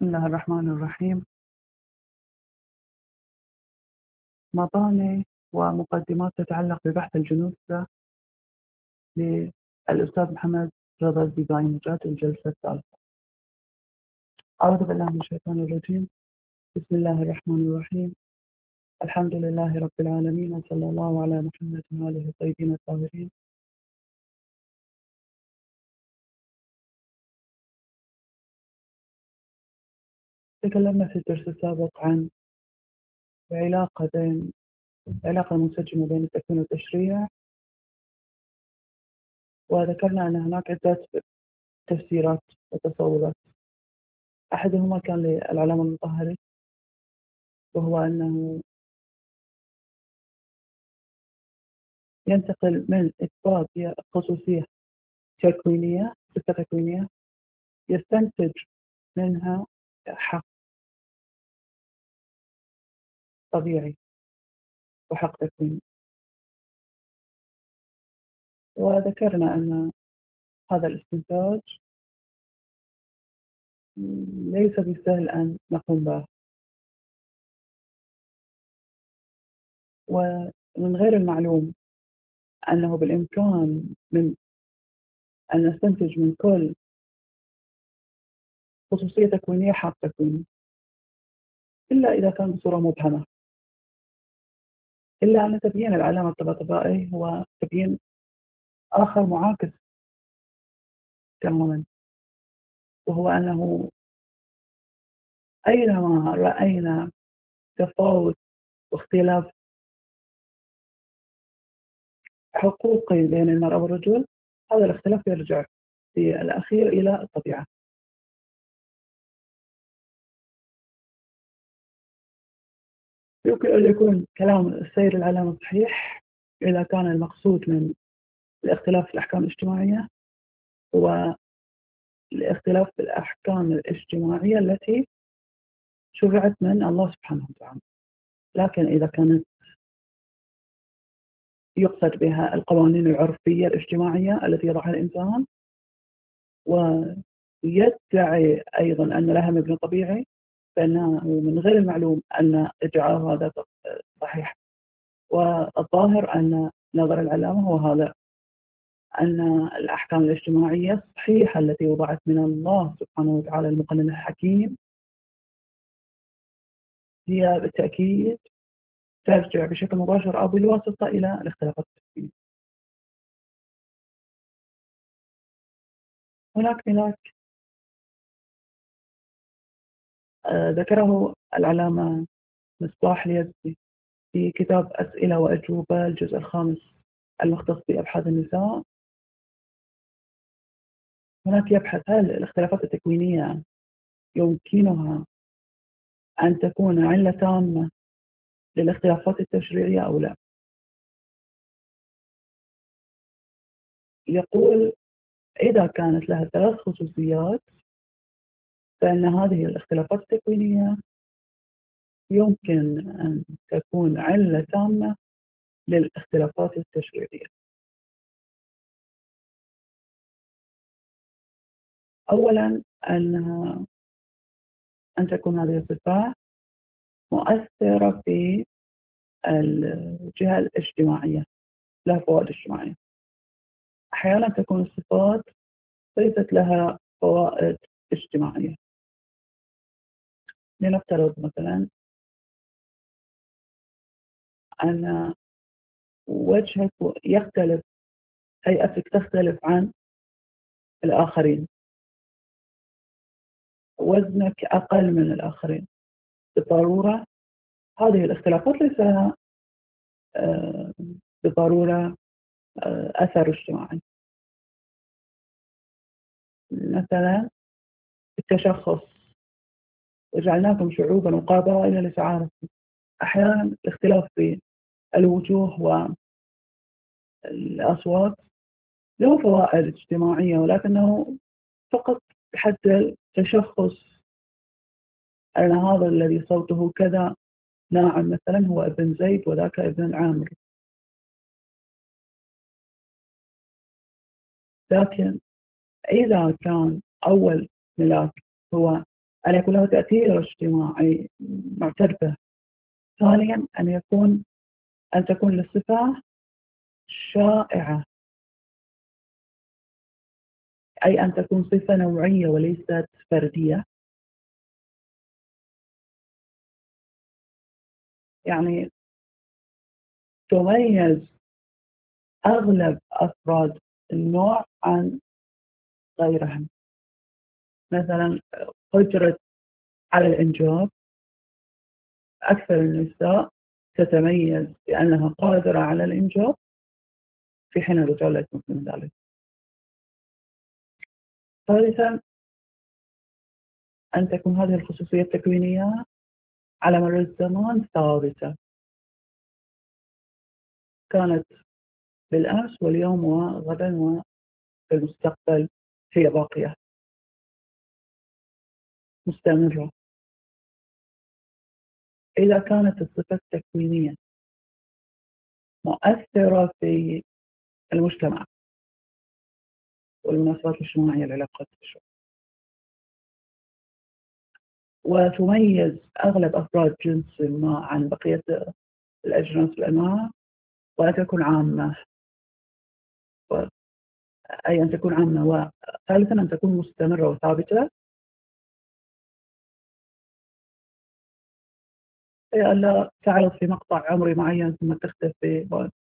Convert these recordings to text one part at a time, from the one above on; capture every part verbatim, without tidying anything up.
بسم الله الرحمن الرحيم. مطامع ومقدمات تتعلق ببحث الجنوسة للأستاذ محمد رضا الديزاينجات الجلسة الثالثة. أعوذ بالله من الشيطان الرجيم. بسم الله الرحمن الرحيم. الحمد لله رب العالمين، وصلى الله على محمد وآله الطيبين الطاهرين. تكلمنا في الدرس السابق عن العلاقة بين العلاقة المنسجمة بين التكوين والتشريع، وذكرنا أن هناك عدة تفسيرات وتصورات. أحدهما كان للعلامة المطهري، وهو أنه ينتقل من إثبات خصوصية تكوينية صفة تكوينية يستنتج منها حق طبيعي وحق تكويني. وذكرنا أن هذا الاستنتاج ليس بالسهل أن نقوم به، ومن غير المعلوم أنه بالإمكان من أن نستنتج من كل خصوصية تكوينية حق تكويني، إلا إذا كان بصورة مبهمة، إلا أن تبيين العلامة الطباطبائي هو تبيين آخر معاكس تماما، وهو أنه أينما رأينا تفاوت واختلاف حقوقي بين المرأة والرجل، هذا الاختلاف يرجع في الأخير إلى الطبيعة. يمكن أن يكون كلام السيد العلامة صحيح إذا كان المقصود من الاختلاف في الأحكام الاجتماعية هو الاختلاف في الأحكام الاجتماعية التي شرعت من الله سبحانه وتعالى. لكن إذا كانت يقصد بها القوانين العرفية الاجتماعية التي يضعها الإنسان، ويدعي أيضا أن لها مبنى طبيعي، فإنه من غير المعلوم أن ادعاء هذا صحيح. والظاهر أن نظر العلامة هو هذا، أن الأحكام الاجتماعية الصحيحة التي وضعت من الله سبحانه وتعالى المقنن الحكيم هي بالتأكيد ترجع بشكل مباشر أو بالواسطة إلى الاختلافات التكوينية. هناك ملاك آه ذكره العلامة مصباح اليزدي في كتاب أسئلة وأجوبة الجزء الخامس المختص بأبحاث النساء. هناك يبحث هل الاختلافات التكوينية يمكنها أن تكون علة تامة للاختلافات التشريعية أو لا. يقول إذا كانت لها ثلاث خصوصيات فإن هذه الاختلافات التكوينية يمكن أن تكون علة تامة للاختلافات التشريعية. أولا أنها أن تكون هذه الصفات مؤثرة في الجهة الاجتماعية، لها فوائد اجتماعية. أحيانا تكون الصفات ليست لها فوائد اجتماعية. لنفترض مثلا أن وجهك يختلف، هيئتك تختلف عن الآخرين، وزنك أقل من الآخرين، بالضرورة هذه الاختلافات ليس لها بالضرورة أثر اجتماعي. مثلا التشخص، وجعلناكم شعوبا وقبائل لتعارفوا. أحيانا الاختلاف في الوجوه والأصوات له فوائد اجتماعية، ولكنه فقط بحد التشخص أن هذا الذي صوته كذا ناعم مثلا هو ابن زيد وذاك ابن عامر. لكن إذا كان أول ملاك هو أن يكون له تأثير اجتماعي معترف به. ثانيا أن يكون أن تكون الصفة شائعة، أي أن تكون صفة نوعية وليست فردية. يعني تميز أغلب أفراد النوع عن غيرهم. مثلا قدرة على الإنجاب، أكثر النساء تتميز بأنها قادرة على الإنجاب في حين الرجال لا يمكن ذلك. ثالثا أن تكون هذه الخصوصية التكوينية على مر الزمان ثابتة، كانت بالأمس واليوم وغدا وفي المستقبل هي باقية مستمرة. إذا كانت الصفة التكوينية مؤثرة في المجتمع والمناسبات الاجتماعية، العلاقات الشغل، وتميز أغلب أفراد جنس ما عن بقية الأجناس والأنواع، وأن تكون عامة، أي أن تكون عامة. وثالثا أن تكون مستمرة وثابتة، أي ألا تعرض في مقطع عمري معين ثم تختفي.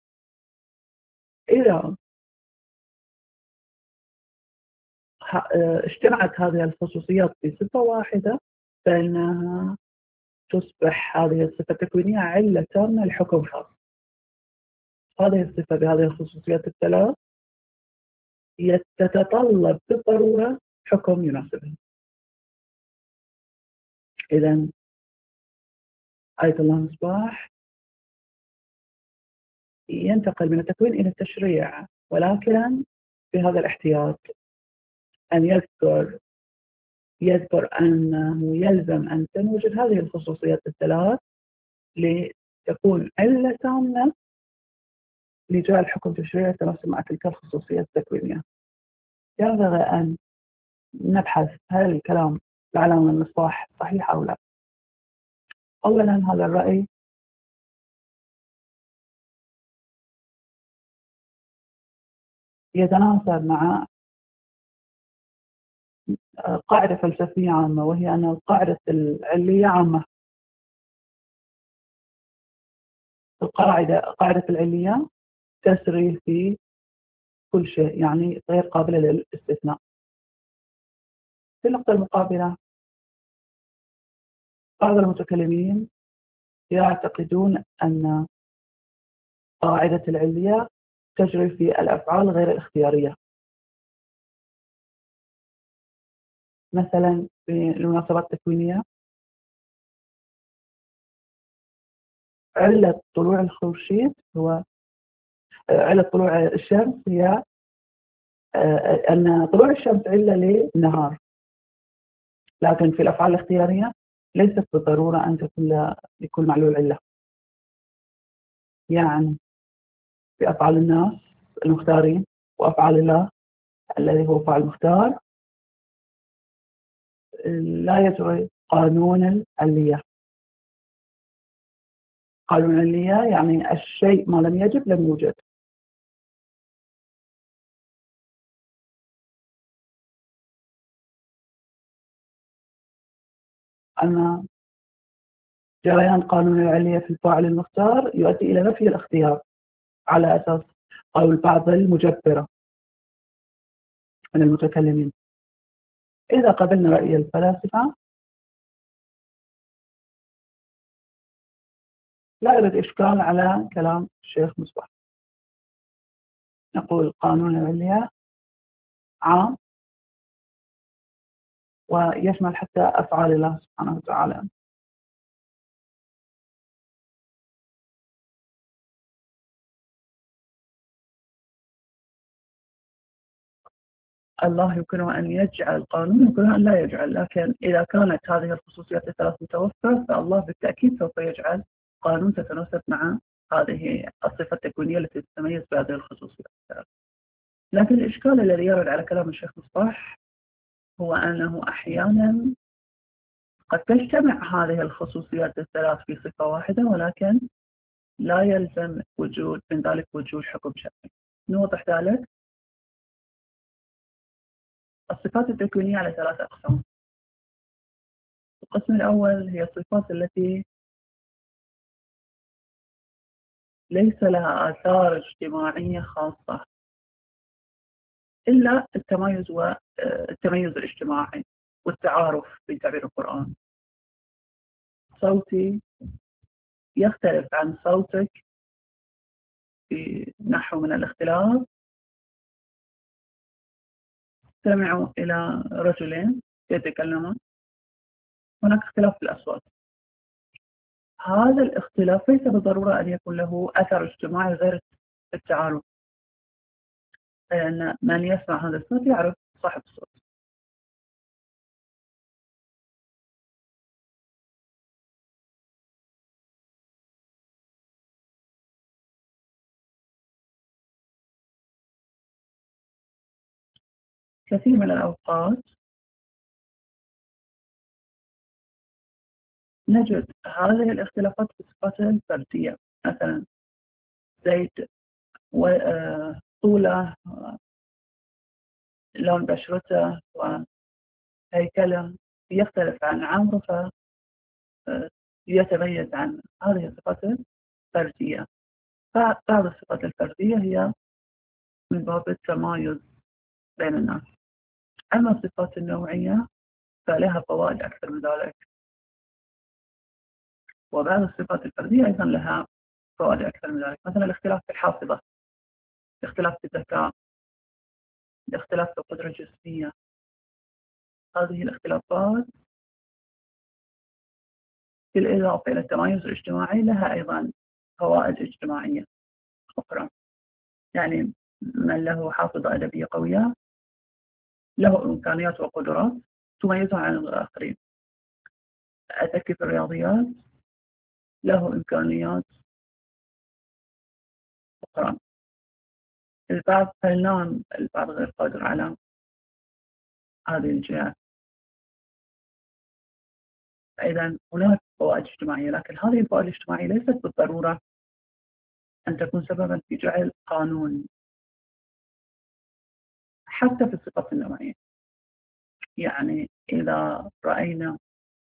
إذا اجتمعت هذه الخصوصيات في صفة واحدة فإنها تصبح هذه الصفة التكوينية علة تامة لحكم خاص. هذه الصفة بهذه الخصوصيات الثلاث تتطلب بالضرورة حكم يناسبها. إذن آية الله مصباح ينتقل من التكوين إلى التشريع، ولكن بهذا الاحتياط، أن يذكر يذكر أنه يلزم أن تنوجد هذه الخصوصيات الثلاث لتكون علة تامة لجعل الحكم التشريعي يتناسب مع تلك الخصوصيات التكوينية. ينبغي أن نبحث هل الكلام العلامة المصباح صحيح أو لا. أولا هذا الرأي يتناسب مع قاعدة فلسفية عامة، وهي أن القاعدة العلية عامة. القاعدة قاعدة العلية تسري في كل شيء، يعني غير قابلة للاستثناء. في النقطة المقابلة، بعض المتكلمين يعتقدون أن قاعدة العلية تجري في الأفعال غير الاختيارية. مثلا في المناسبات التكوينية، علة طلوع الخورشيد هو علة طلوع الشمس هي أن طلوع الشمس علة للنهار، لكن في الأفعال الاختيارية ليست بالضرورة أن تكون لكل معلول علة. يعني في أفعال الناس المختارين وأفعال الله الذي هو فاعل مختار لا يجري قانون العلية. قانون العلية يعني الشيء ما لم يجب لم يوجد. أما جريان قانون العلية في الفاعل المختار يؤدي إلى نفي الاختيار على أساس قول بعض المجبرة من المتكلمين. إذا قبلنا رأي الفلاسفة لا يوجد إشكال على كلام الشيخ مصباح. نقول قانون العلية عام ويشمل حتى أفعال الله سبحانه وتعالى. الله يمكنه أن يجعل قانون، يمكنه أن لا يجعل، لكن إذا كانت هذه الخصوصيات الثلاث متوفرة فالله بالتأكيد سوف يجعل قانون تتناسب مع هذه الصفة التكوينية التي تتميز بهذه الخصوصيات الثلاث. لكن الإشكال الذي يرد على كلام الشيخ مصباح هو أنه أحيانا قد تجتمع هذه الخصوصيات الثلاث في صفة واحدة، ولكن لا يلزم وجود من ذلك وجود حكم شرعي. نوضح ذلك. الصفات التكوينية على ثلاثة أقسام. القسم الأول هي الصفات التي ليس لها آثار اجتماعية خاصة إلا التميز والتميز الاجتماعي والتعارف في تعبير القرآن. صوتي يختلف عن صوتك في نحو من الاختلاف. استمعوا إلى رجلين يتكلمان، هناك اختلاف في الأصوات. هذا الاختلاف ليس بالضرورة أن يكون له أثر اجتماعي غير التعارف، لأن من يسمع هذا الصوت يعرف صاحب الصوت. كثير من الأوقات نجد هذه الاختلافات في صفاته الفردية، مثلا زيد وطوله، لون بشرته وهيكله يختلف عن عمره، فيتميز عن هذه الصفات الفردية. فبعض الصفات الفردية هي من باب التمايز بين الناس. أما الصفات النوعية فلها فوائد أكثر من ذلك، وبعض الصفات الفردية أيضا لها فوائد أكثر من ذلك، مثلا الاختلاف في الحافظة، الاختلاف في الذكاء، الاختلاف في القدرة الجسمية. هذه الاختلافات بالإضافة إلى التمايز الاجتماعي لها أيضا فوائد اجتماعية أخرى. يعني من له حافظة أدبية قوية له إمكانيات وقدرات تميزه عن الآخرين. الذكي في الرياضيات له إمكانيات أخرى. البعض فنان، البعض غير قادر على هذه الجهات. إذا هناك فوائد اجتماعية، لكن هذه الفوائد الاجتماعية ليست بالضرورة أن تكون سببا في جعل قانون حتى في الصفات النوعية. يعني إذا رأينا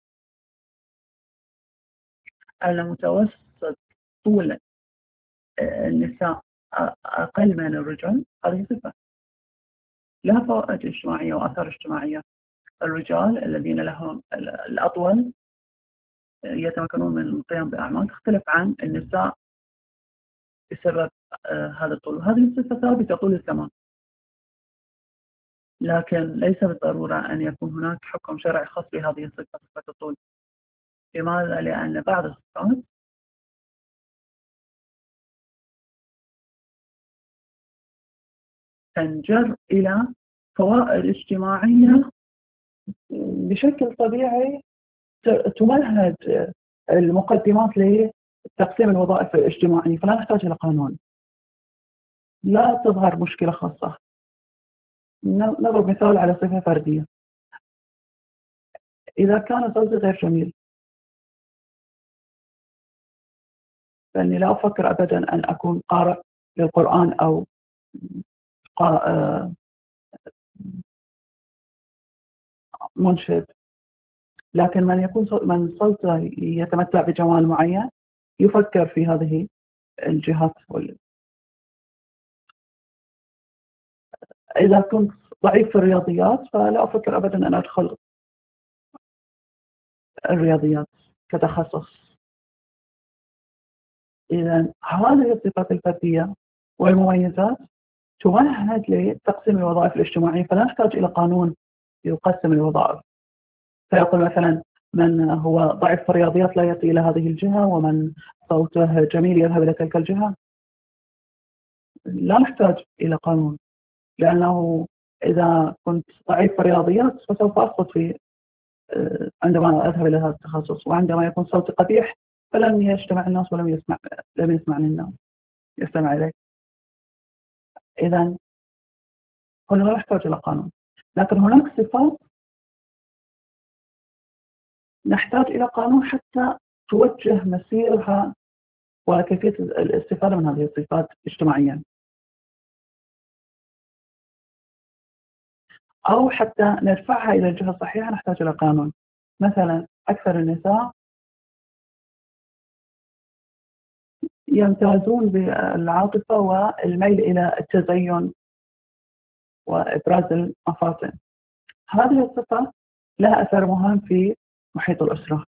أن متوسط طول النساء أقل من الرجال، هذه صفة لها فوائد اجتماعية وآثار اجتماعية. الرجال الذين لهم الأطول يتمكنون من القيام بأعمال تختلف عن النساء بسبب هذا الطول. هذه الصفة ثابتة طول الزمان، لكن ليس بالضرورة أن يكون هناك حكم شرعي خاص بهذه الصفة، صفة الطول. لماذا؟ لأن بعض الصفات تنجر إلى فوائد اجتماعية بشكل طبيعي تمهد المقدمات لتقسيم الوظائف الاجتماعية، فلا نحتاج إلى قانون. لا تظهر مشكلة خاصة. نضرب مثال على صفة فردية. إذا كان صوتي غير جميل فإني لا أفكر أبدا أن أكون قارئ للقرآن أو منشد. لكن من يكون من صوته يتمتع بجمال معين يفكر في هذه الجهات. إذا كنت ضعيف في الرياضيات فلا أفكر أبدا أن أدخل الرياضيات كتخصص. إذا هذه الصفات الفردية والمميزات تمهد لتقسيم الوظائف الاجتماعية، فلا نحتاج إلى قانون يقسم الوظائف فيقول مثلا من هو ضعيف في الرياضيات لا يأتي إلى هذه الجهة، ومن صوته جميل يذهب إلى تلك الجهة. لا نحتاج إلى قانون، لأنه إذا كنت ضعيف في الرياضيات فسوف أسقط في عندما أذهب إلى هذا التخصص، وعندما يكون صوتي قبيح فلن يجتمع الناس ولم يسمع لم يسمعني الناس يستمع إليك. إذا هنا لا نحتاج إلى قانون، لكن هناك صفات نحتاج إلى قانون حتى توجه مسيرها وكيفية الاستفادة من هذه الصفات اجتماعيا، أو حتى نرفعها إلى الجهة الصحيحة نحتاج إلى قانون. مثلا أكثر النساء يمتازون بالعاطفة والميل إلى التزين وإبراز المفاصل. هذه الصفة لها أثر مهم في محيط الأسرة،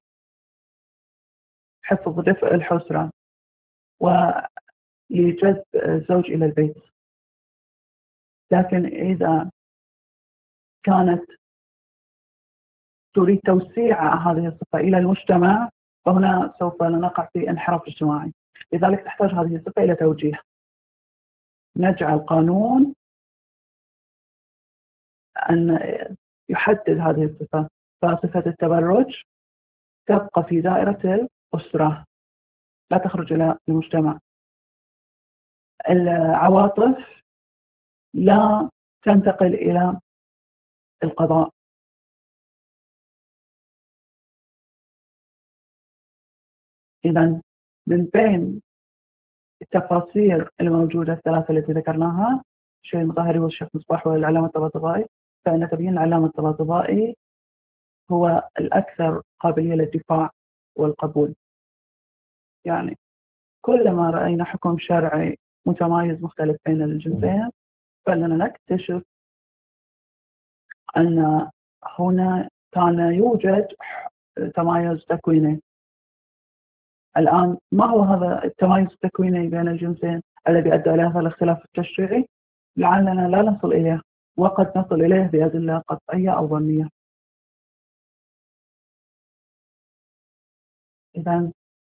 حفظ دفء الحسرة ولجذب الزوج إلى البيت. لكن إذا كانت تريد توسيع هذه الصفة إلى المجتمع فهنا سوف نقع في انحراف اجتماعي. لذلك تحتاج هذه الصفة إلى توجيه، نجعل قانون أن يحدد هذه الصفة، فصفة التبرج تبقى في دائرة الأسرة لا تخرج إلى المجتمع. العواطف لا تنتقل إلى القضاء. إذا من بين التفاصيل الموجودة الثلاثة التي ذكرناها، الشيء المظاهري والشيخ مصباح والعلامة الطباطبائي، فإن تبيين العلامة الطباطبائي هو الأكثر قابلية للدفاع والقبول. يعني كلما رأينا حكم شرعي متمايز مختلف بين الجنسين فإننا نكتشف أن هنا كان يوجد تمايز تكويني. الآن ما هو هذا التمايز التكويني بين الجنسين الذي أدى إلى هذا الاختلاف التشريعي؟ لعلنا لا نصل إليه، وقد نصل إليه بأدلة قطعية أو ظنية. إذا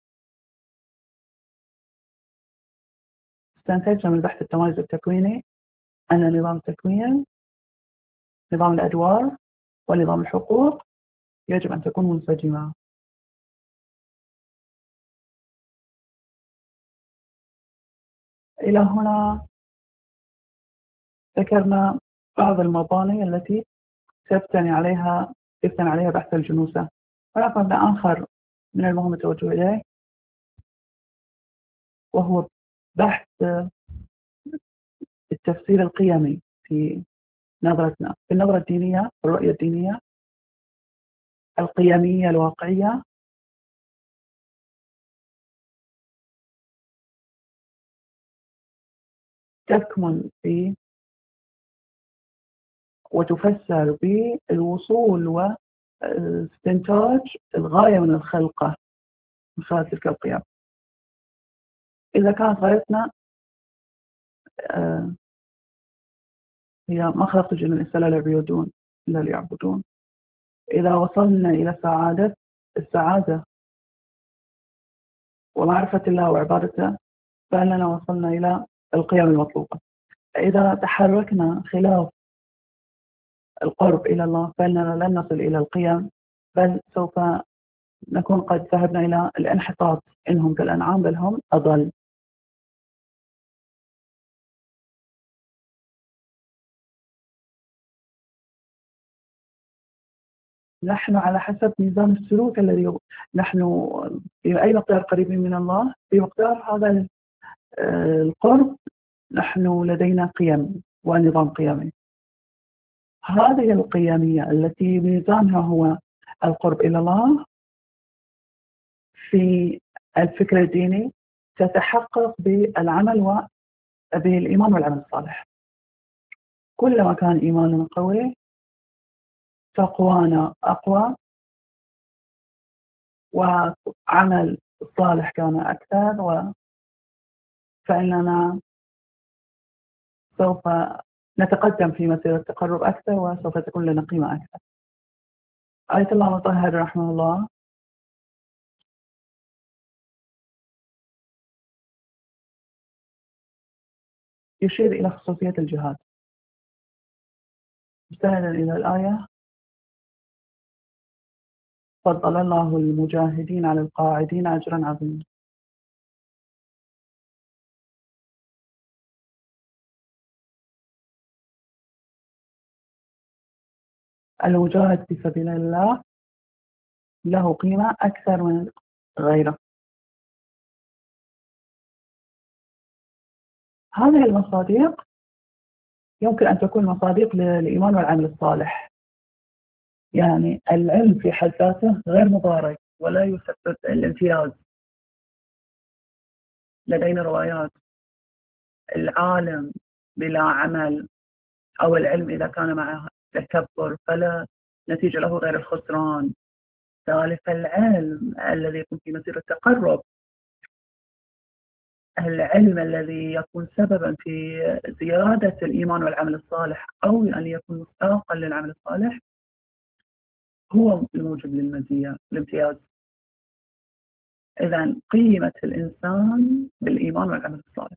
استنتجنا من بحث التمايز التكويني أن نظام التكوين، نظام الأدوار ونظام الحقوق يجب أن تكون منسجمة. إلى هنا ذكرنا بعض المباني التي سيبتني عليها يبتني عليها بحث الجنوسة. هناك مبنى آخر من المهم التوجه إليه، وهو بحث التفسير القيمي في نظرتنا، في النظرة الدينية، الرؤية الدينية القيمية الواقعية. تكمن في وتفسر بالوصول واستنتاج الغاية من الخلقة من خلال تلك القيم. إذا كانت غايتنا هي ما خلقت الجن والإنس إلا ليعبدون إلا ليعبدون، إذا وصلنا إلى سعادة السعادة ومعرفة الله وعبادته فإننا وصلنا إلى القيم المطلوبة. إذا تحركنا خلاف القرب إلى الله فإننا لن نصل إلى القيم، بل سوف نكون قد ذهبنا إلى الانحطاط، إنهم كالأنعام بل هم أضل. نحن على حسب نظام السلوك الذي نحن في أي مقدار قريبين من الله في مقدار هذا القرب نحن لدينا قيم ونظام قيمي. هذه القيمية التي ميزانها هو القرب إلى الله في الفكر الديني تتحقق بالعمل وبالإيمان والعمل الصالح. كلما كان إيماننا قوي تقوانا أقوى وعمل الصالح كان أكثر، و فإننا سوف نتقدم في مسيرة التقرب أكثر وسوف تكون لنا قيمة أكثر. آية الله المطهر رحمه الله يشير إلى خصوصية الجهاد مستندا إلى الآية: فضل الله المجاهدين على القاعدين أجرا عظيما. المجاهد في سبيل الله له قيمة أكثر من غيره. هذه المصادق يمكن أن تكون مصادق للإيمان والعمل الصالح. يعني العلم في حد ذاته غير مبارك ولا يسبب الامتياز. لدينا روايات العالم بلا عمل أو العلم إذا كان معه تكبر فلا نتيجة له غير الخسران. ذلك العلم الذي يكون في مسيرة التقرب، العلم الذي يكون سببا في زيادة الإيمان والعمل الصالح أو أن يكون مستاقا للعمل الصالح، هو الموجب للمزية الامتياز. إذا قيمة الإنسان بالإيمان والعمل الصالح.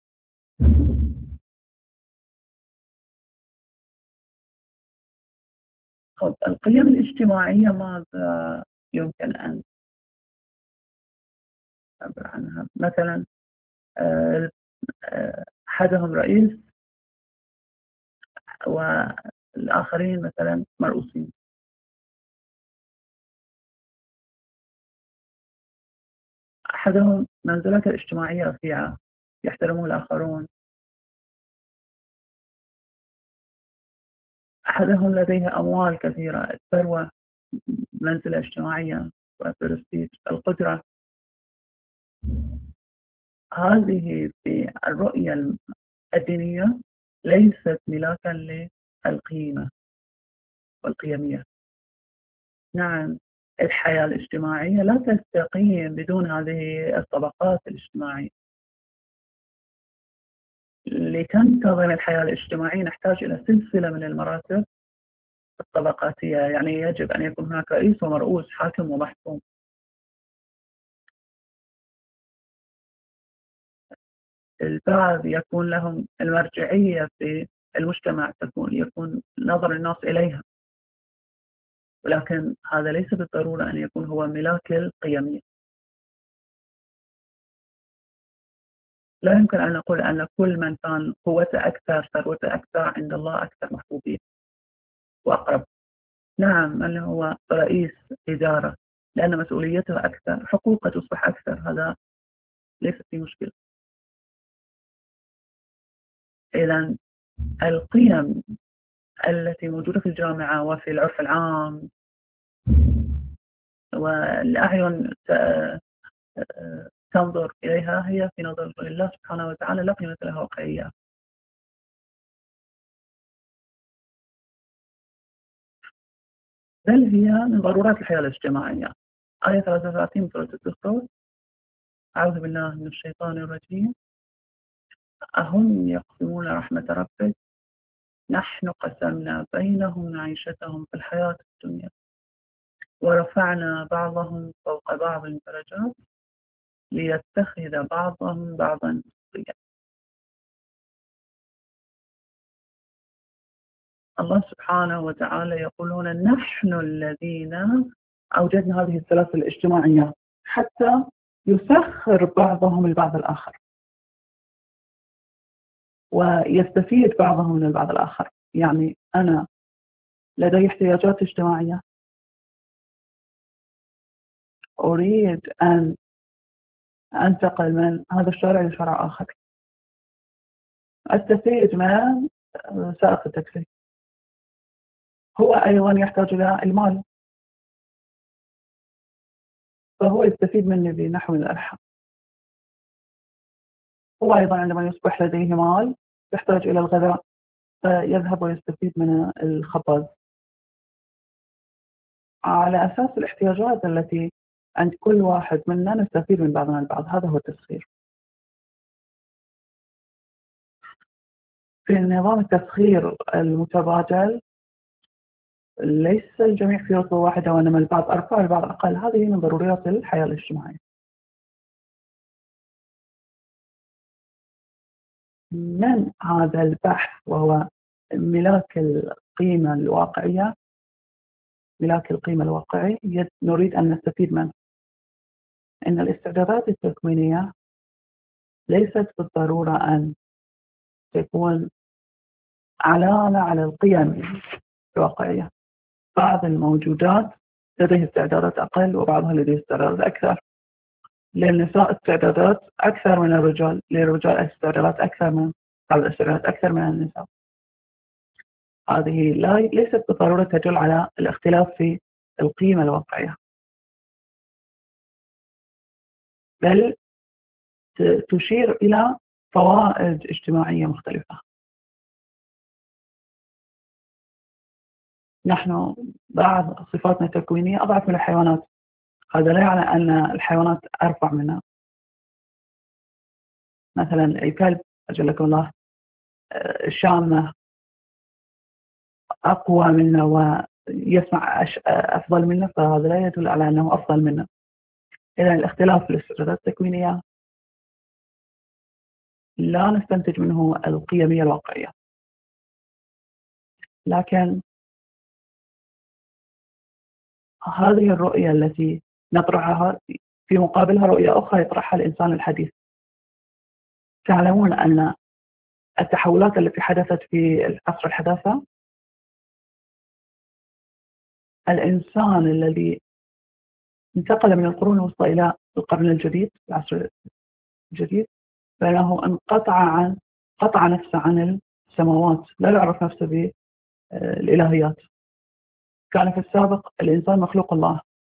طب القيم الاجتماعية ماذا يمكن أن نعبر عنها؟ مثلا أحدهم رئيس والآخرين مثلا مرؤوسين. أحدهم منزلته الاجتماعية رفيعة يحترمه الآخرون. أحدهم لديه أموال كثيرة، الثروة، منزلة اجتماعية وبرستيج، القدرة. هذه في الرؤية الدينية ليست ملاكا للقيمة والقيمية. نعم، الحياة الاجتماعية لا تستقيم بدون هذه الطبقات الاجتماعية. لتنتظم الحياة الاجتماعية نحتاج إلى سلسلة من المراتب الطبقاتية. يعني يجب أن يكون هناك رئيس ومرؤوس، حاكم ومحكوم. البعض يكون لهم المرجعية في المجتمع، تكون يكون نظر الناس إليها، ولكن هذا ليس بالضرورة أن يكون هو ملاك القيمية. لا يمكن أن نقول أن كل من كان قوته أكثر ثروته أكثر عند الله أكثر محبوبية وأقرب. نعم، من هو رئيس إدارة لأن مسؤوليته أكثر، حقوقه تصبح أكثر، هذا ليس في مشكلة. إذا القيم التي موجودة في الجامعة وفي العرف العام والأعين تنظر إليها هي في نظر الله سبحانه وتعالى لا قيمة لها واقعية. بل هي من ضرورات الحياة الاجتماعية. آية ثلاثة وثلاثين من سورة الزخرف: أعوذ بالله من الشيطان الرجيم: أهم يقسمون رحمة ربك نحن قسمنا بينهم معيشتهم في الحياة الدنيا ورفعنا بعضهم فوق بعض درجات ليتخذ بعضهم بعضا سخريا. الله سبحانه وتعالى يقولون نحن الذين أوجدنا هذه السلاسل الاجتماعية حتى يسخر بعضهم البعض الآخر ويستفيد بعضهم من البعض الآخر. يعني أنا لدي احتياجات اجتماعية، أريد أن أنتقل من هذا الشارع لشارع آخر، أستفيد من سائق التاكسي، هو أيضا يحتاج إلى المال فهو يستفيد مني بنحو من الأرحام. هو أيضا عندما يصبح لديه مال يحتاج إلى الغذاء فيذهب ويستفيد من الخبز. على أساس الاحتياجات التي عند كل واحد منا نستفيد من بعضنا البعض، هذا هو التسخير. في نظام التسخير المتبادل ليس الجميع في رتبة واحدة وإنما البعض أرفع البعض أقل. هذه من ضروريات الحياة الاجتماعية. من هذا البحث وهو ملاك القيمة الواقعية، ملاك القيمة الواقعي نريد أن نستفيد منه. إن الاستعدادات التكوينية ليست بالضرورة أن تكون علامة على القيم الواقعية. بعض الموجودات لديه استعدادات أقل وبعضها لديه استعدادات أكثر. للنساء استعدادات أكثر من الرجال، للرجال استعدادات أكثر من الاستعدادات أكثر من النساء. هذه لا ليست بالضرورة تدل على الاختلاف في القيمة الواقعية، بل تشير إلى فوائد اجتماعية مختلفة. نحن بعض صفاتنا التكوينية أضعف من الحيوانات، هذا لا يعني أن الحيوانات أرفع منا. مثلا الكلب أجلكم الله الشامة أقوى منا ويسمع أفضل منا، فهذا لا يدل على أنه أفضل منا. إذا الاختلاف في الاستعدادات التكوينية لا نستنتج منه القيمية الواقعية، لكن هذه الرؤية التي نطرحها في مقابلها رؤية أخرى يطرحها الإنسان الحديث. تعلمون أن التحولات التي حدثت في العصر الحداثة، الإنسان الذي انتقل من القرون الوسطى إلى القرن الجديد، العصر الجديد، فإنه انقطع عن قطع نفسه عن السماوات، لا يعرف نفسه بالإلهيات. كان في السابق الإنسان مخلوق الله،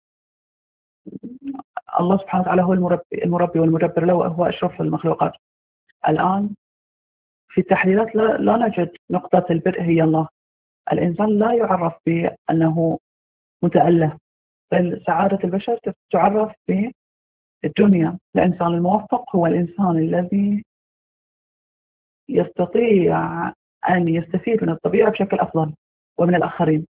الله سبحانه وتعالى هو المربي المربي والمدبر له، هو أشرف المخلوقات. الآن في التحليلات لا, لا نجد نقطة البدء هي الله. الإنسان لا يعرف بأنه متأله، بل سعادة البشر تعرف بالدنيا. الإنسان الموفق هو الإنسان الذي يستطيع أن يستفيد من الطبيعة بشكل أفضل ومن الآخرين،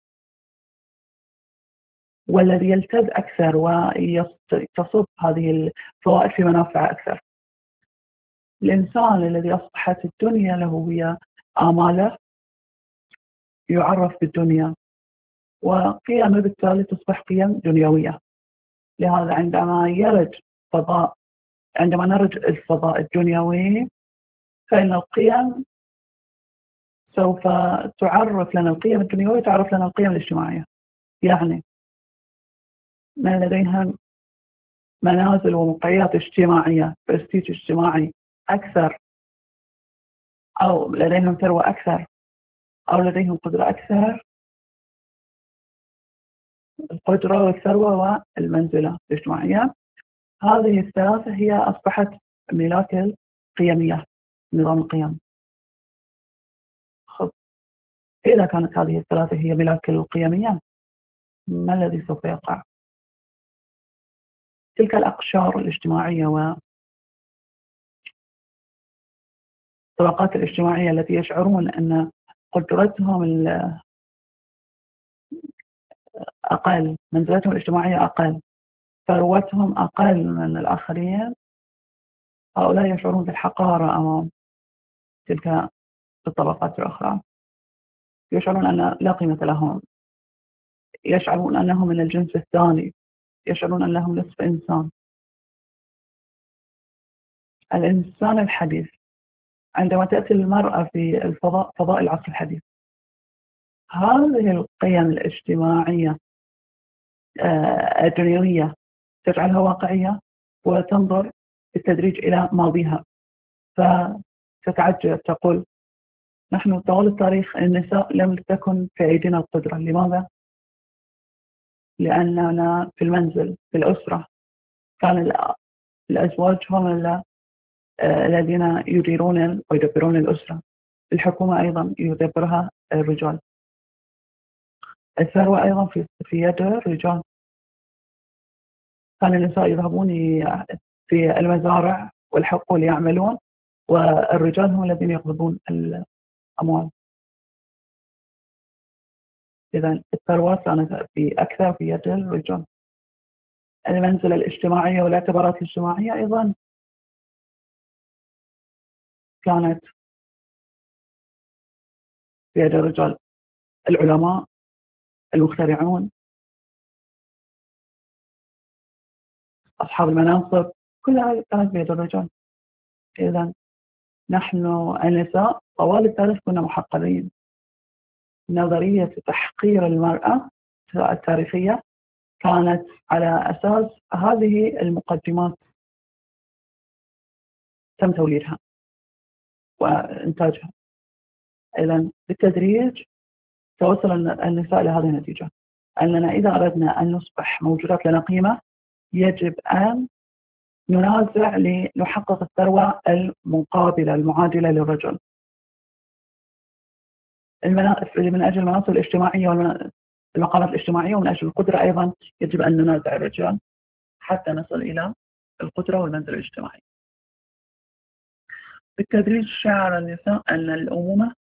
والذي يلتذ أكثر ويصب هذه الفوائد في منافع أكثر. الإنسان الذي أصبحت الدنيا له هي آماله يعرف بالدنيا، وقيمه بالتالي تصبح قيم دنيوية. لهذا عندما يرد فضاء عندما نرد الفضاء الدنيوي، فإن القيم سوف تعرف لنا القيم الدنيوية، تعرف لنا القيم الاجتماعية. يعني من لديهم منازل ومقيات اجتماعية، برستيج اجتماعي أكثر، أو لديهم ثروة أكثر، أو لديهم قدرة أكثر، القدرة والثروة والمنزلة الاجتماعية، هذه الثلاثة هي أصبحت ملاك القيمية، نظام القيم. خب. إذا كانت هذه الثلاثة هي ملاك القيمية، ما الذي سوف يقع؟ تلك الأقشار الاجتماعية والطبقات الاجتماعية التي يشعرون أن قدرتهم أقل، منزلتهم الاجتماعية أقل، ثروتهم أقل من الآخرين، هؤلاء يشعرون بالحقارة أمام تلك الطبقات الأخرى، يشعرون أن لا قيمة لهم، يشعرون أنهم من الجنس الثاني، يشعرون أنهم نصف إنسان. الإنسان الحديث عندما تأتي المرأة في الفضاء، فضاء العصر الحديث، هذه القيم الاجتماعية الدنيوية تجعلها واقعية، وتنظر بالتدريج إلى ماضيها، فتتعجب تقول نحن طوال التاريخ النساء لم تكن في أيدينا القدرة. لماذا؟ لأننا في المنزل في الأسرة كان الأزواج هم الذين يديرون ويدبرون الأسرة، الحكومة أيضا يدبرها الرجال، الثروة أيضا في في يد الرجال. كان النساء يذهبون في المزارع والحقول يعملون، والرجال هم الذين يقبضون الأموال. إذا الثروة كانت في أكثر في يد الرجال. المنزلة الاجتماعية والاعتبارات الاجتماعية أيضا كانت في يد الرجال، العلماء، المخترعون، أصحاب المناصب، كلها كانت بيد الرجال. إذا نحن النساء طوال التاريخ كنا محقرين. نظرية تحقير المرأة التاريخية كانت على أساس هذه المقدمات تم توليدها وإنتاجها. إذن بالتدريج توصل النساء إلى هذه النتيجة، أننا إذا أردنا أن نصبح موجودات لنا قيمة يجب أن ننازع لنحقق الثروة المقابلة المعادلة للرجل من أجل المناصب الاجتماعية والمقامات الاجتماعية، ومن أجل القدرة أيضا يجب أن ننازع الرجال حتى نصل إلى القدرة والمنزل الاجتماعي. بالتدريج شعر النساء أن الأمومة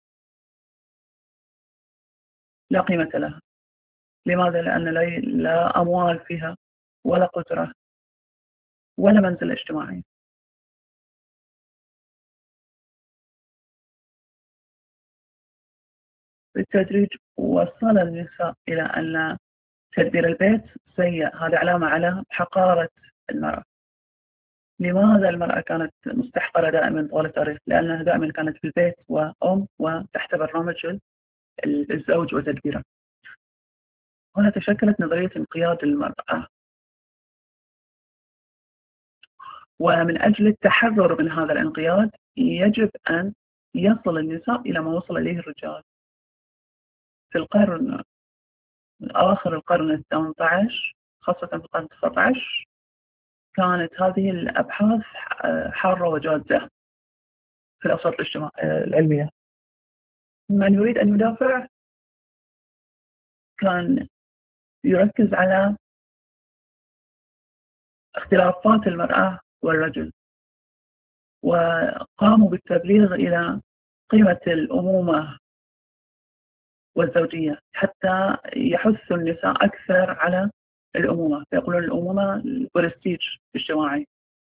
لا قيمة لها. لماذا؟ لأن لا أموال فيها ولا قدرة ولا منزل اجتماعي. بالتدريج وصل النساء إلى أن تدبير البيت سيء، هذه علامة على حقارة المرأة. لماذا المرأة كانت مستحقرة دائما طوال التاريخ؟ لأنها دائما كانت في البيت وأم وتحت برنامج الزوج وتدبيره. هنا تشكلت نظرية انقياد المرأة، ومن أجل التحرر من هذا الانقياد يجب أن يصل النساء إلى ما وصل إليه الرجال. في القرن آخر القرن الثامن عشر خاصة في القرن التاسع عشر كانت هذه الأبحاث حارة وجادة في الأوساط العلمية. من يريد أن يدافع كان يركز على اختلافات المرأة والرجل، وقاموا بالتبليغ إلى قيمة الأمومة والزوجية حتى يحث النساء أكثر على الأمومة، فيقولون الأمومة برستيج اجتماعي.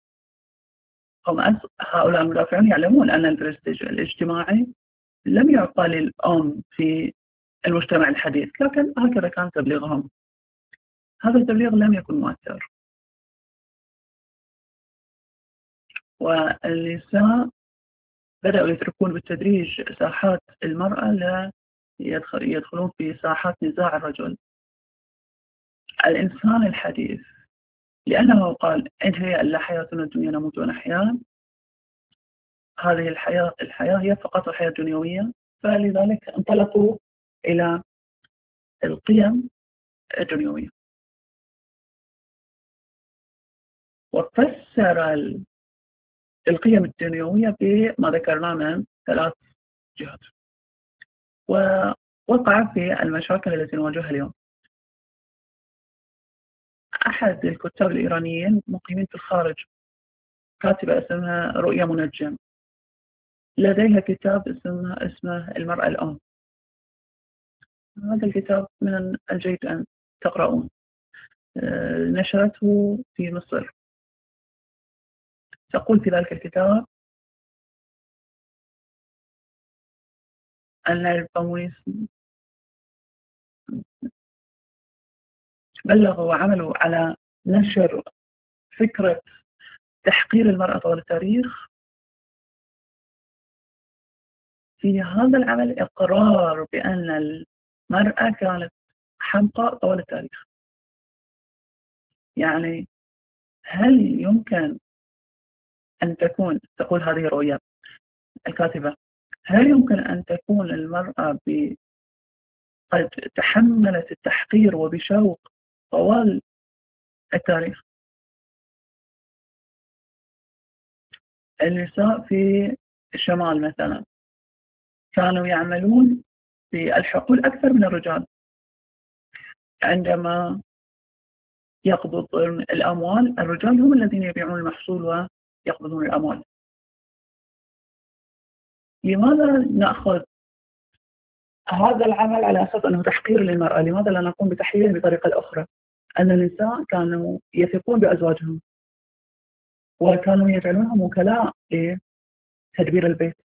هم هؤلاء المدافعون يعلمون أن البرستيج الاجتماعي لم يعطى للأم في المجتمع الحديث، لكن هكذا كان تبليغهم. هذا التبليغ لم يكن مؤثر، والنساء بدأوا يتركون بالتدريج ساحات المرأة لا يدخلون في ساحات نزاع الرجل. الإنسان الحديث لأنه قال إن هي إلا حياتنا الدنيا نموت ونحيا، هذه الحياة الحياة هي فقط الحياة الدنيوية، فلذلك انطلقوا إلى القيم الدنيوية، وفسر القيم الدنيوية بما ذكرنا من ثلاث جهات، ووقع في المشاكل التي نواجهها اليوم. أحد الكتاب الإيرانيين مقيمين في الخارج، كاتبة اسمها رؤيا منجم، لديها كتاب اسمه, اسمه المرأة الأم. هذا الكتاب من الجيد أن تقرؤون. نشرته في مصر. تقول في ذلك الكتاب أن الفيمينيزم بلغوا وعملوا على نشر فكرة تحقير المرأة طوال التاريخ. في هذا العمل إقرار بأن المرأة كانت حمقى طوال التاريخ. يعني هل يمكن أن تكون، تقول هذه رؤية الكاتبة، هل يمكن أن تكون المرأة قد تحملت التحقير وبشوق طوال التاريخ؟ النساء في الشمال مثلا كانوا يعملون في الحقول أكثر من الرجال. عندما يقبضون الأموال الرجال هم الذين يبيعون المحصول ويقبضون الأموال. لماذا نأخذ هذا العمل على أساس أنه تحقير للمرأة؟ لماذا لا نقوم بتحليله بطريقة أخرى؟ أن النساء كانوا يثقون بأزواجهم وكانوا يجعلونهم وكلاء لتدبير البيت.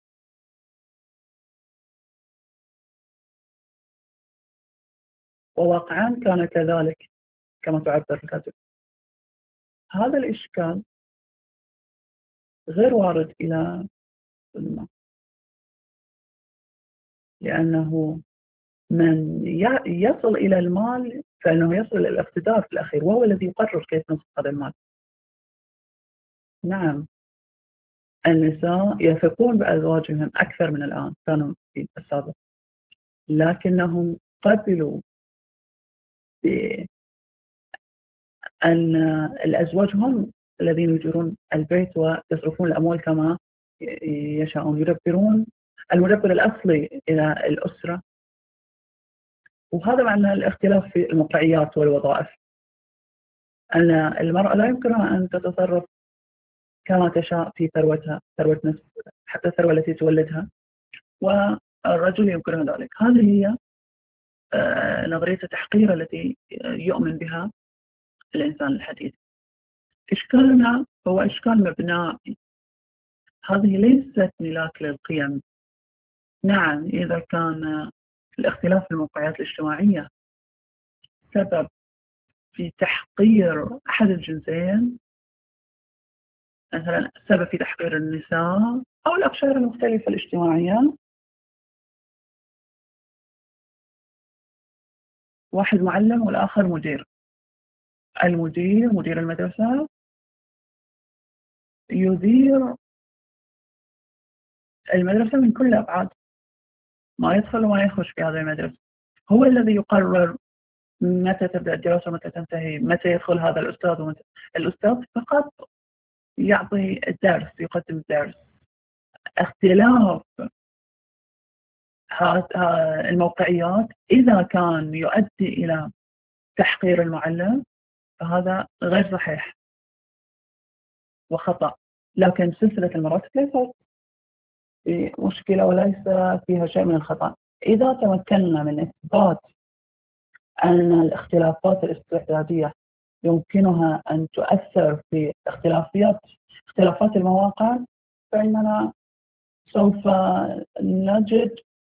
وواقعا كان كذلك كما تعبر الكاتب. هذا الإشكال غير وارد إلى الأمة، لأنه من يصل إلى المال فإنه يصل إلى الاقتدار في الأخير، وهو الذي يقرر كيف نصرف هذا المال. نعم، النساء يثقون بأزواجهم أكثر من الآن، كانوا في السابق، لكنهم قبلوا بأن الأزواج هم الذين يديرون البيت ويصرفون الأموال كما يشاءون، يدبرون المدبر الأصلي إلى الأسرة. وهذا معنى الاختلاف في المقعيات والوظائف، أن المرأة لا يمكنها أن تتصرف كما تشاء في ثروتها، ثروة نفس، حتى الثروة التي تولدها، والرجل يمكنه ذلك. هذه هي نظرية التحقير التي يؤمن بها الإنسان الحديث. إشكالنا هو إشكال مبنائي، هذه ليست ملاك للقيم. نعم، إذا كان الاختلاف في الموقعات الاجتماعية سبب في تحقير أحد الجنسين، مثلا سبب في تحقير النساء أو الأقشار المختلفة الاجتماعية، واحد معلم والآخر مدير. المدير مدير المدرسة يدير المدرسة من كل الأبعاد، ما يدخل وما يخرج في هذه المدرسة، هو الذي يقرر متى تبدأ الدراسة ومتى تنتهي، متى يدخل هذا الأستاذ ومتى. الأستاذ فقط يعطي الدرس، يقدم الدرس. اختلاف الموقعيات إذا كان يؤدي إلى تحقير المعلم فهذا غير صحيح وخطأ، لكن سلسلة المراتب ليست في مشكلة وليس فيها شيء من الخطأ. إذا تمكنا من إثبات أن الاختلافات الاستعدادية يمكنها أن تؤثر في اختلافيات اختلافات المواقع، فإننا سوف نجد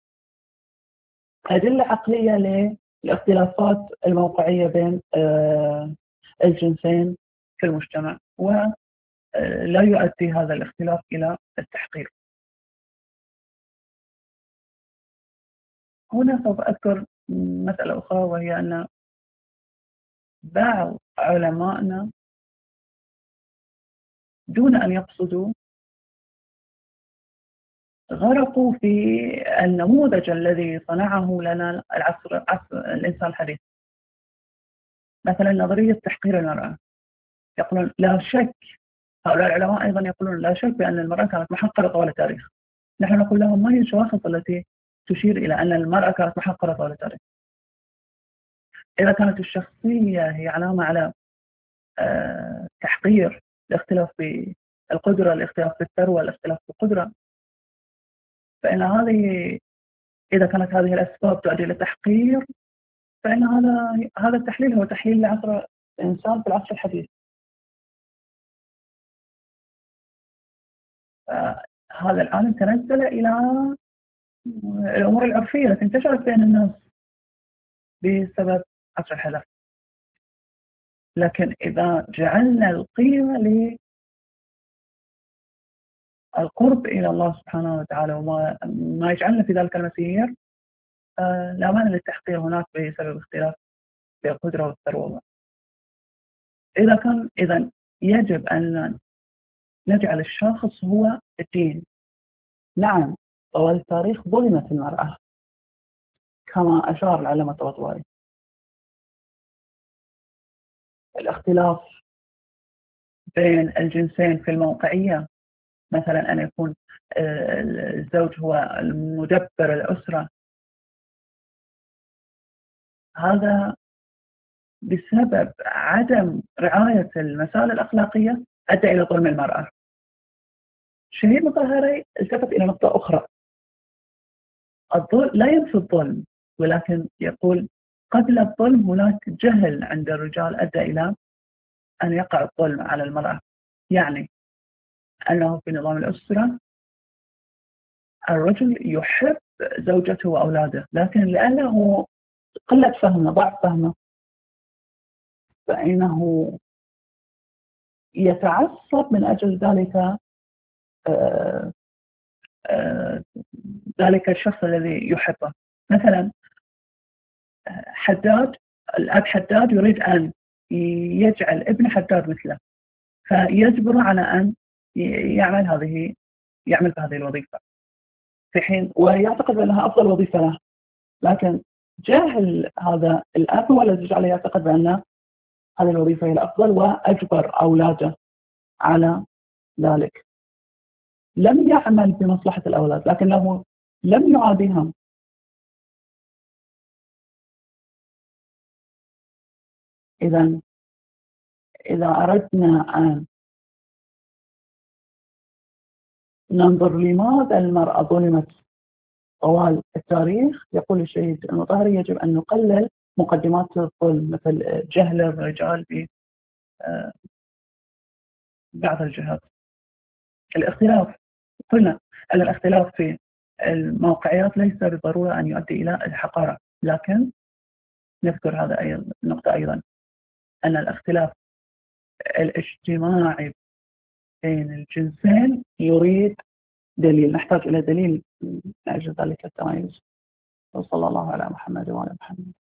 أدلة عقلية للاختلافات الموقعية بين الجنسين في المجتمع، ولا يؤدي هذا الاختلاف إلى التحقير. هنا سوف أذكر مسألة أخرى، وهي أن بعض علمائنا دون أن يقصدوا غرقوا في النموذج الذي صنعه لنا العصر عصر الإنسان الحديث. مثلا نظرية تحقير المرأة، يقولون لا شك، هؤلاء العلماء أيضا يقولون لا شك بأن المرأة كانت محقرة طوال التاريخ. نحن نقول لهم ما هي الشواهد التي تشير إلى أن المرأة كانت محقرة طوال التاريخ؟ إذا كانت الشخصية هي علامة على أه تحقير، الاختلاف في القدرة، الاختلاف في الثروة، الاختلاف في القدرة، فإن هذه إذا كانت هذه الأسباب تؤدي إلى تحقير، فإن هذا هذا التحليل هو تحليل لعصر الإنسان في العصر الحديث. هذا العالم تنزل إلى الأمور العرفية التي انتشرت بين الناس بسبب عصر الحدث. لكن إذا جعلنا القيمة للقرب إلى الله سبحانه وتعالى وما ما يجعلنا في ذلك المسير، لا مانع للتحقير هناك بسبب اختلاف في القدرة والثروة. إذا كان إذا يجب أن نجعل الشخص هو الدين. نعم، طوال التاريخ ظلمت المرأة كما أشار العلامة الطباطبائي. الاختلاف بين الجنسين في الموقعية، مثلا أن يكون الزوج هو المدبر الأسرة، هذا بسبب عدم رعاية المسائل الأخلاقية أدى إلى ظلم المرأة. شهيد مطهري التفت إلى نقطة أخرى، الظلم لا ينفي الظلم، ولكن يقول قبل الظلم هناك جهل عند الرجال أدى إلى أن يقع الظلم على المرأة. يعني أنه في نظام الأسرة الرجل يحب زوجته وأولاده، لكن لأنه قلة فهمه، ضعف فهمه، فإنه يتعصب من أجل ذلك آآ آآ ذلك الشخص الذي يحبه. مثلا حداد، الأب حداد يريد أن يجعل ابن حداد مثله، فيجبره على أن يعمل هذه يعمل بهذه الوظيفة، في حين ويعتقد أنها أفضل وظيفة له، لكن جاهل هذا الأب هو الذي جعله يعتقد بأن هذه الوظيفة هي الأفضل، وأجبر أولاده على ذلك. لم يعمل بمصلحة الأولاد لكنه لم يعاديهم. إذا إذا أردنا أن ننظر لماذا المرأة ظلمت طوال التاريخ، يقول الشهيد المطهري يجب أن نقلل مقدمات الظلم مثل جهل الرجال ببعض الجهات. الاختلاف، قلنا أن الاختلاف في الموقعيات ليس بالضرورة أن يؤدي إلى الحقارة، لكن نذكر هذا أيضا النقطة أيضا أن الاختلاف الاجتماعي بين الجنسين يريد دليل، نحتاج إلى دليل من أجل ذلك التميز. وصلى الله على محمد وعلى محمد.